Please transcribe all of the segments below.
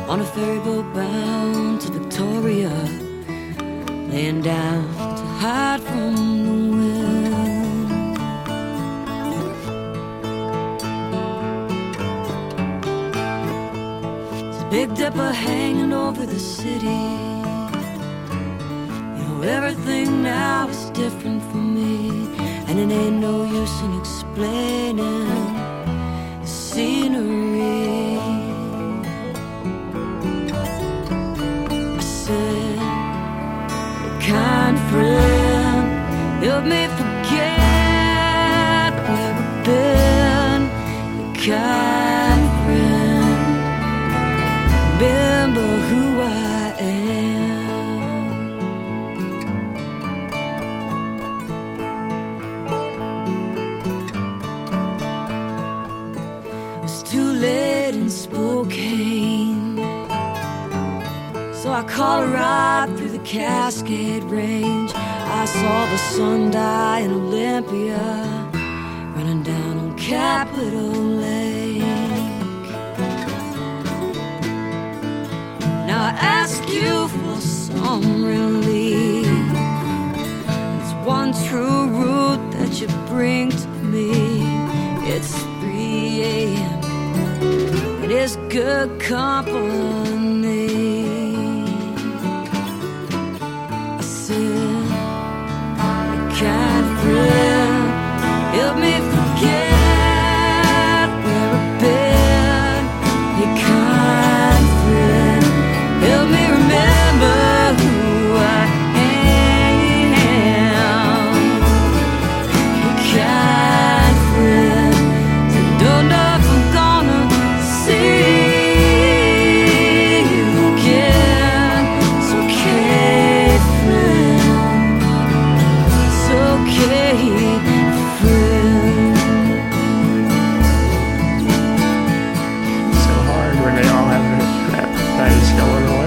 on a ferry boat bound to Victoria, laying down to hide from the wind. There's a Big Dipper hanging over the city. You know, everything now is different for me, and it ain't no use in explaining the scenery. I said, kind friend, help me forget where we've been. Kind friend, remember who I am. It's too late in Spokane, so I called a ride through the Cascade Range. I saw the sun die in Olympia, running down on Capitol Lake. Now I ask you for some relief. It's one true route that you bring to me. It's 3 a.m. It is good company. Kind friend, help me forget where I've been. Your kind friend, help me remember who I am. Your kind friend, I don't know if I'm gonna see you again. It's okay, friend. Okay, friend. So hard when they all have that face going away.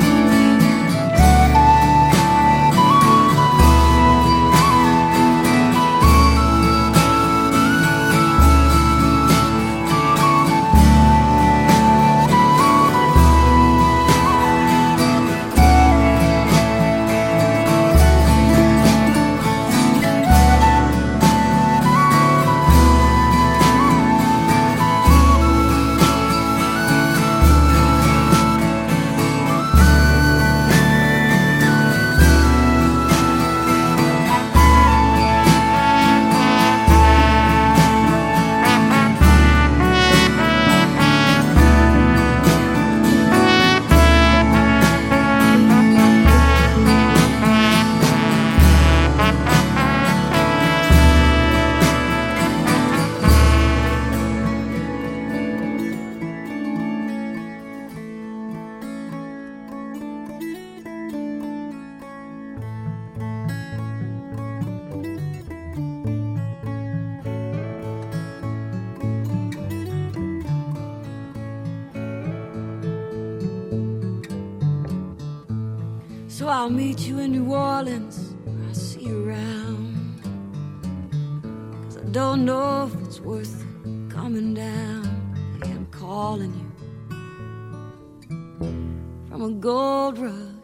So I'll meet you in New Orleans, I'll see you around. 'Cause I don't know if it's worth coming down. Yeah, I'm calling you from a gold rush